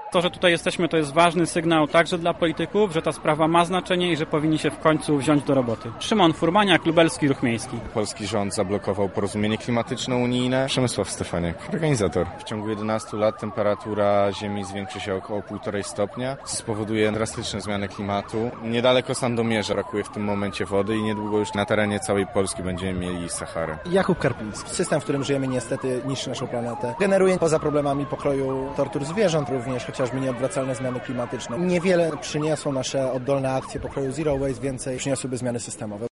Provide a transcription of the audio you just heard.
To, że tutaj jesteśmy, to jest ważny sygnał także dla polityków, że ta sprawa ma znaczenie i że powinni się w końcu wziąć do roboty. Szymon Furmaniak, Lubelski Ruch Miejski. Polski rząd zablokował porozumienie klimatyczno-unijne. Przemysław Stefaniak, organizator. W ciągu 11 lat temperatura Ziemi zwiększy się około 1,5 stopnia, co spowoduje drastyczne zmiany klimatu. Niedaleko Sandomierza brakuje w tym momencie wody i niedługo już na terenie całej Polski będziemy mieli Saharę. Jakub Karpiński. System, w którym żyjemy, niestety niszczy naszą planetę. Generuje poza problemami pokroju tortur zwierząt również, chociażby nieodwracalne zmiany klimatyczne. Niewiele przyniosą nasze oddolne akcje pokroju Zero Waste, więcej przyniosłyby zmiany systemowe.